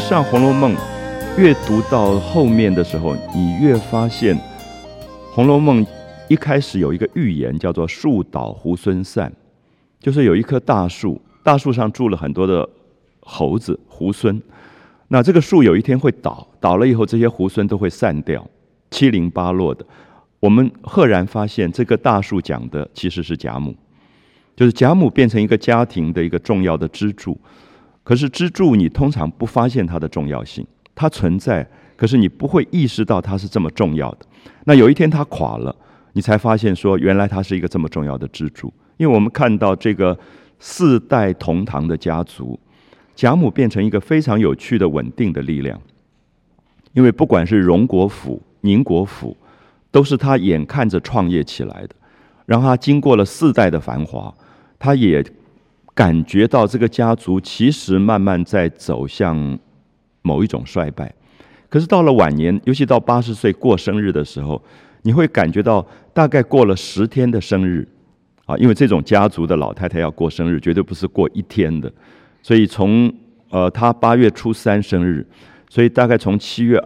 实上，《红楼梦》越读到后面的时候，你越发现，《红楼梦》一开始有一个寓言，叫做"树倒猢狲散"，就是有一棵大树，大树上住了很多的猴子、猢狲。那这个树有一天会倒，倒了以后，这些猢狲都会散掉，七零八落的。我们赫然发现，这个大树讲的其实是贾母，就是贾母变成一个家庭的一个重要的支柱。可是支柱你通常不发现它的重要性，它存在，可是你不会意识到它是这么重要的。那有一天它垮了，你才发现说，原来它是一个这么重要的支柱。因为我们看到这个4代同堂的家族，贾母变成一个非常有趣的稳定的力量。因为不管是荣国府、宁国府，都是他眼看着创业起来的，然后他经过了4代的繁华，他也感觉到这个家族其实慢慢在走向某一种衰败。可是到了晚年，尤其到80岁过生日的时候，你会感觉到大概过了10天的生日啊，因为这种家族的老太太要过生日，绝对不是过1天的。所以从她8月初3生日，所以大概从7月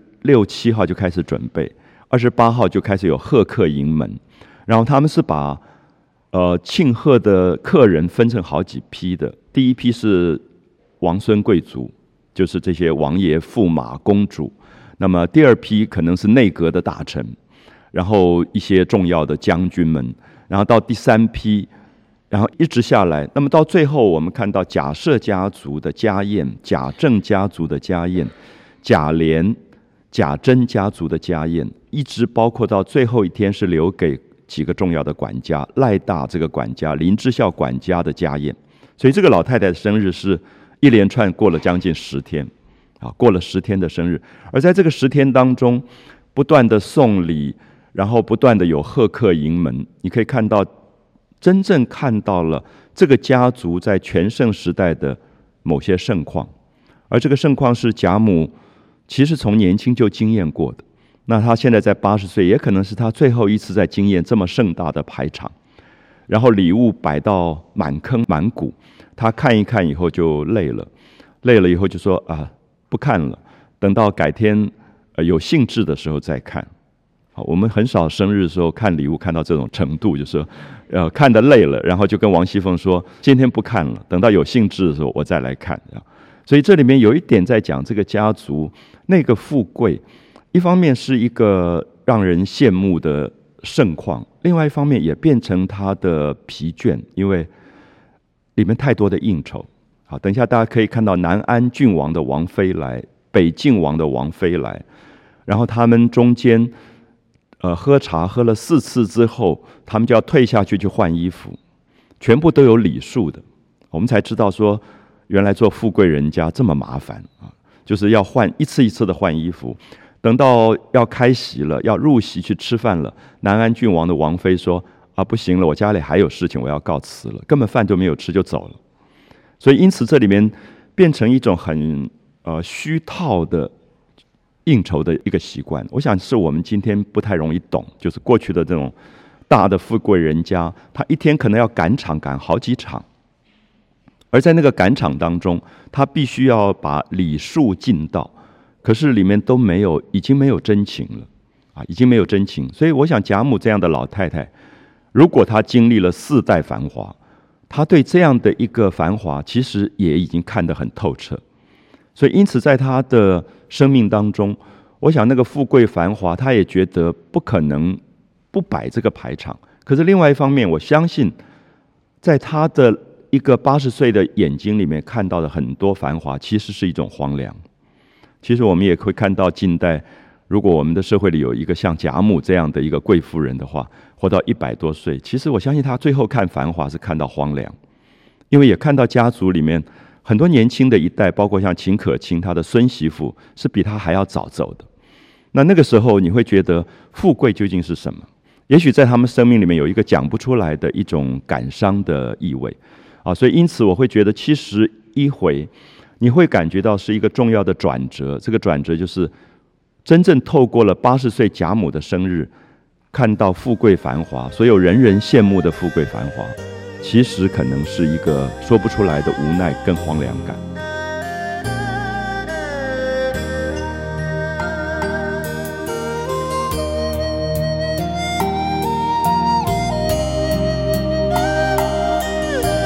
26、7号就开始准备，28号就开始有贺客迎门，然后他们是把庆贺的客人分成好几批的。第一批是王孙贵族，就是这些王爷、驸马、公主。那么第2批可能是内阁的大臣，然后一些重要的将军们，然后到第3批，然后一直下来。那么到最后，我们看到贾赦家族的家宴、贾政家族的家宴、贾琏、贾珍家族的家宴，一直包括到最后一天是留给几个重要的管家，赖大这个管家、林之孝管家的家宴。所以这个老太太的生日是一连串过了将近10天，过了10天的生日。而在这个10天当中，不断的送礼，然后不断的有贺客迎门，你可以看到，真正看到了这个家族在全盛时代的某些盛况。而这个盛况是贾母其实从年轻就经验过的。那他现在在80岁，也可能是他最后一次在经验这么盛大的排场，然后礼物摆到满坑满谷，他看一看以后就累了以后就说不看了，等到改天有兴致的时候再看。好，我们很少生日的时候看礼物看到这种程度，就是看得累了，然后就跟王熙凤说今天不看了，等到有兴致的时候我再来看。所以这里面有一点在讲这个家族那个富贵，一方面是一个让人羡慕的盛况，另外一方面也变成他的疲倦，因为里面太多的应酬。好，等一下大家可以看到南安郡王的王妃来，北晋王的王妃来，然后他们中间喝茶喝了4次之后，他们就要退下去换衣服，全部都有礼数的。我们才知道说，原来做富贵人家这么麻烦啊，就是要一次一次的换衣服。等到要开席了，要入席去吃饭了，南安郡王的王妃说不行了，我家里还有事情，我要告辞了，根本饭都没有吃就走了。所以因此这里面变成一种很虚套的应酬的一个习惯。我想是我们今天不太容易懂，就是过去的这种大的富贵人家，他一天可能要赶场赶好几场，而在那个赶场当中，他必须要把礼数尽到，可是里面都没有，已经没有真情了已经没有真情。所以我想贾母这样的老太太，如果她经历了4代繁华，她对这样的一个繁华其实也已经看得很透彻。所以因此在她的生命当中，我想那个富贵繁华，她也觉得不可能不摆这个排场。可是另外一方面，我相信在她的一个80岁的眼睛里面看到的很多繁华，其实是一种荒凉。其实我们也会看到近代，如果我们的社会里有一个像贾母这样的一个贵妇人的话，活到100多岁，其实我相信她最后看繁华是看到荒凉，因为也看到家族里面很多年轻的一代，包括像秦可卿她的孙媳妇是比她还要早走的。那个时候你会觉得富贵究竟是什么？也许在他们生命里面有一个讲不出来的一种感伤的意味所以因此我会觉得71回你会感觉到是一个重要的转折。这个转折就是真正透过了80岁贾母的生日，看到富贵繁华，所有人人羡慕的富贵繁华，其实可能是一个说不出来的无奈跟荒凉感。